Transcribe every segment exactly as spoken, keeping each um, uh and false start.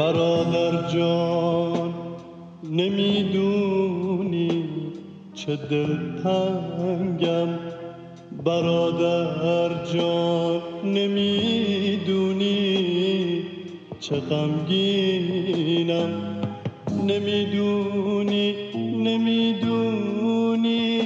برادر جان نمیدونی چه دلتنگم، برادر جان نمیدونی چه غمگینم، نمیدونی نمیدونی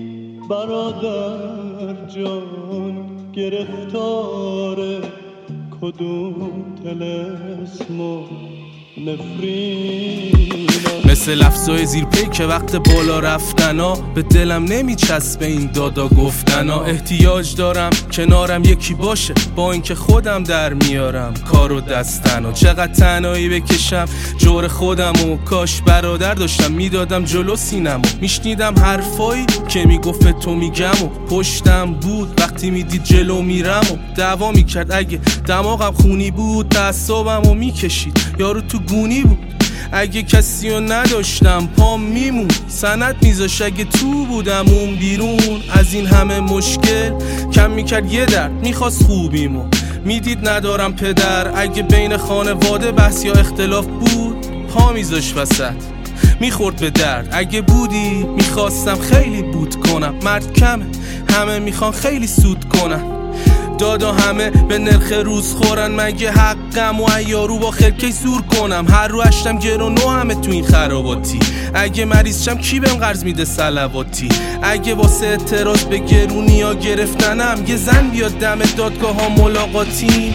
برادر جان گرفتار کدوم طلسم و نفرینم. مثل لفظای زیر پی که وقت بالا رفتنا به دلم نمیچسبه این دادا گفتنا. احتیاج دارم کنارم یکی باشه با اینکه خودم در میارم کارو دستنا. چقدر تنهایی بکشم جور خودم و کاش برادر داشتم میدادم جلو سینمو. میشنیدم حرفایی که میگفت به تو میگم و پشتم بود وقتی میدید جلو میرم و دعوا میکرد اگه دماغم خونی بود تعصبم و میکشید یارو تو گونی بود. اگه کسی رو نداشتم پام میمون سند میذاش اگه تو بودم اون بیرون. از این همه مشکل کم میکرد یه درد میخواست خوبیمو میدید ندارم پدر. اگه بین خانواده بحث یا اختلاف بود پا میذاش وسط میخورد به درد. اگه بودی میخواستم خیلی بود کنم، مرد کمه همه میخوان خیلی سود کنن. دادا همه به نرخ روز خورن مگه حقم و ایارو با خرکی زور کنم. هر رو اشتم گرو نو همه تو این خراباتی. اگه مریض شم کی بهم قرض میده صلواتی. اگه واسه اعتراض به گرونی ها گرفتنم یه زن بیاد دم دادگاه ها ملاقاتی.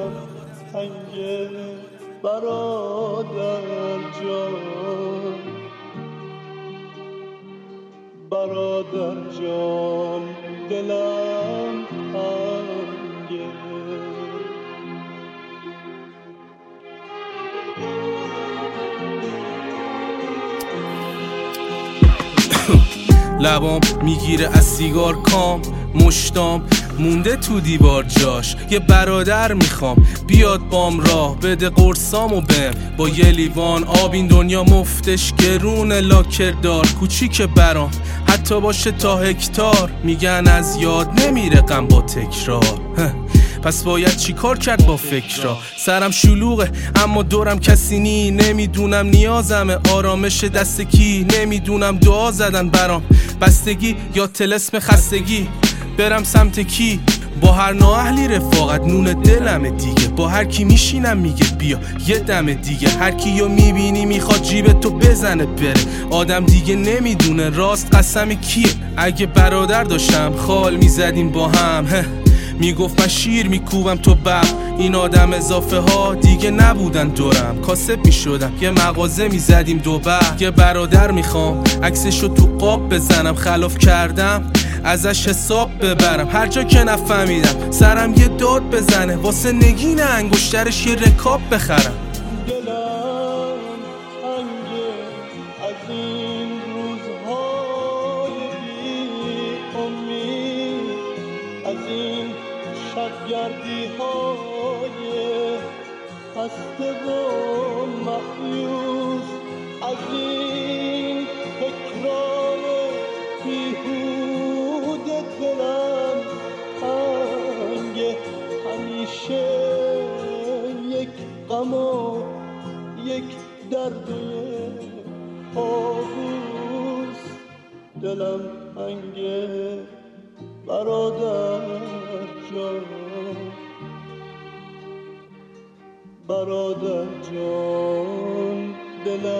برادر جان برادر جان دلم تنگه. لبام میگیره از سیگار کام، مشتام مونده تو دیوار جاش. یه برادر میخوام بیاد بام راه بده قرصامو بهم با یه لیوان آب. این دنیا مفتش گرون لاکردار کوچیک برام حتی باشه تا هکتار. میگن از یاد نمیره غم با تکرار، پس باید چی کار کرد با فکرها. سرم شلوغه اما دورم کسی نی. نمیدونم نیازمه آرامش دست کی. نمیدونم دعا زدن برام بستگی یا طلسم خستگی. برم سمت کی با هر نااهلی رفاقت نون دلمه دیگه. با هر کی میشینم میگه بیا یه دم دیگه. هر کیو میبینی میخواد جیب تو بزنه بره. آدم دیگه نمیدونه راست قسم کیه. اگه برادر داشتم خال میزدیم با هم، میگفت من شیر میکوبم تو بب. این آدم اضافه ها دیگه نبودن دورم، کاسب میشدم یه مغازه میزدیم دو بب. یه برادر میخوام عکسشو تو قاب بزنم، خلاف کردم ازش حساب ببرم. هر جا که نفهمیدم سرم یه داد بزنه واسه نگین انگشترش یه رکاب بخرم. دلم تنگه از این روزهای بی امید، از این شبگردی های خسته و مایوس، از این تکرار بیهوده. دلم تنگه همیشه یک غم و یک درد آغوز. دلم تنگه برادر جان برادر جان دلم